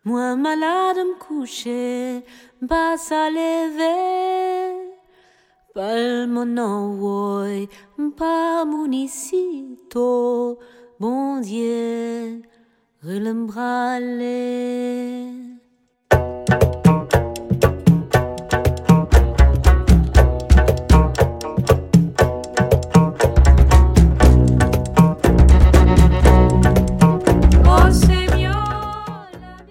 Moi malade me coucher, pas à lever. Pas mon envoi, pas mon ici, bon Dieu, relembra